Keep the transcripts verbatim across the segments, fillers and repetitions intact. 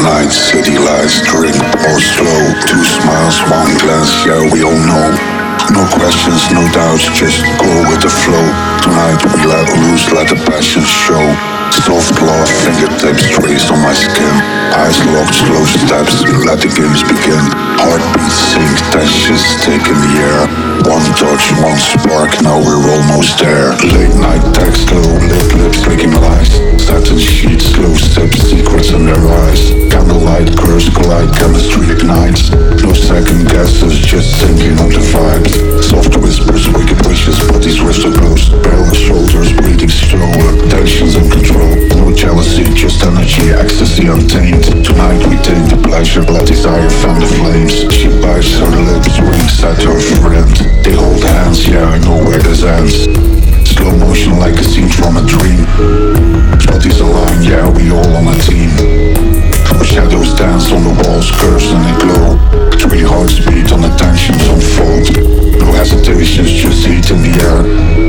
night, city lights, drink, pour slow. Two smiles, one glance, yeah, we all know. No questions, no doubts, just go with the flow. Tonight we let loose, let the passion show. Soft love, fingertips traced on my skin. Eyes locked, slow steps, let the games begin. Heartbeat sync, tensions take in the air. One touch, one spark, now we're almost there. Late night text, low lit lips, licking lies. Satin sheets, slow steps, secrets in their eyes. Candlelight, curves collide, chemistry ignites. No second guesses, just thinking on the vibes. Soft whispers, wicked wishes, bodies wrist close. Balanced shoulders, breathing slower. Tensions in control, no jealousy, just energy, ecstasy untamed. Tonight we take the pleasure, let desire fan the flames. She bites her lips, winks at her friend. They hold hands, yeah, I know where this ends. Slow motion like a scene from a dream. Bodies align, yeah, we all on a team. Our shadows dance on the walls, curves and they glow. Three hearts beat on the tensions unfold. No hesitations, just heat in the air.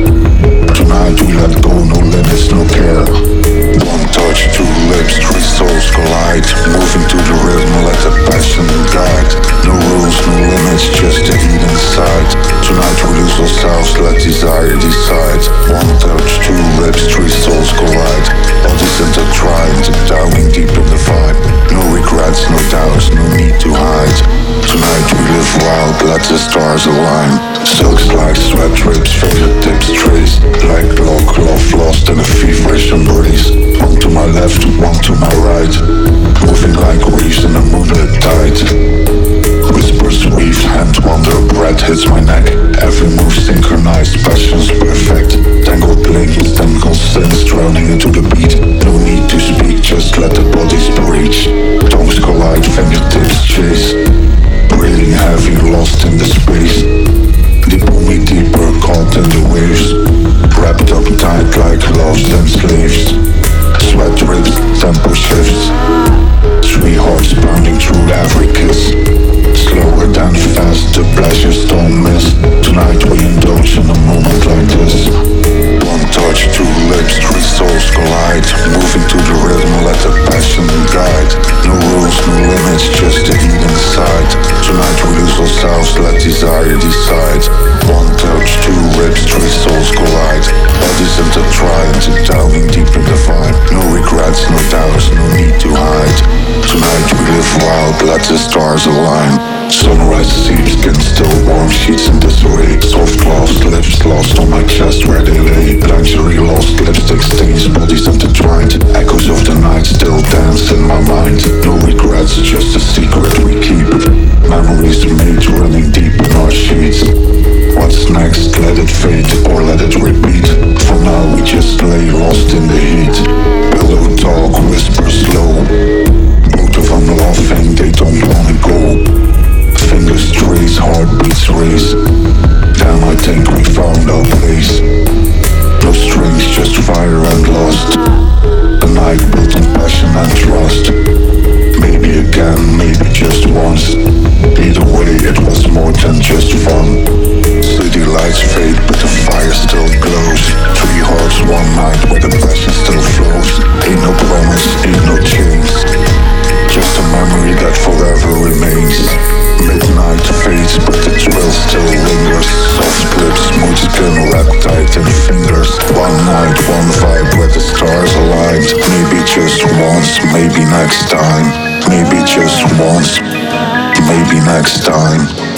Tonight we let go, no limits, no care. One touch, two lips, three souls collide. Moving to the rhythm, let the passion guide. No rules, no limits, just the heat inside. Tonight we lose ourselves, let desire decide. One touch, two lips, three souls collide. Bodies intertwined, diving deep in the vibe. No regrets, no doubts, no need to hide. Tonight we live wild, let the stars align. Silks like sweat drips, fingertips trace. Like lock, love lost in a feverish embrace. One to my left, one to my right. Moving like waves in a moonlit tide. Whispers weave, hand wonder, breath hits my neck. Every move synchronized, passion's perfect. Tangled links, tangled sense, drowning into the beat. No need to speak, just let the bodies breach. Tongues collide, fingertips chase. Breathing heavy, lost in the space. They pull me deeper, caught in the waves. Wrapped up tight like lost and slaves. Sweat drips, tempo shifts. Three hearts pounding through every kiss. Slower than fast, the pleasures don't miss. Tonight we indulge in a moment like this. One touch, two lips, three souls collide. Moving to the rhythm, let the passion guide. No rules, no limits, just the heat inside. Tonight we lose ourselves, let desire decide. One touch, two lips, three souls collide. Bodies intertwined, diving deep in the vibe. No regrets, no doubts, no need to hide. Tonight we live wild, let the stars align. Sunrise seeps, skin still warm, sheets in disarray. Soft gloves, lips lost on my chest where they lay. Lingerie lost, lipstick stains, bodies intertwined. Echoes of the night still dance in my mind. No regrets, just a secret we keep. Memories made running deep in our sheets. What's next? Let it fade or let it repeat. For now we just lay lost in the heat. Pillow talk, whisper slow. Both of them laughing, they don't wanna go. Fingers trace, heartbeats race. Damn, I think we found our place. No strings, just fire and lust. A night built on passion and trust. Maybe again, maybe just once. Either way, it was more than just fun. City lights fade, but the fire still glows. Three hearts, one night, where the passion still flows. Ain't no promise, ain't no chains. Just a memory that forever remains. Midnight fades, but the thrill still lingers. Soft lips, smooth skin, wrapped tight in fingers. One night, one vibe where the stars aligned. Maybe just once, maybe next time. Maybe just once, maybe next time.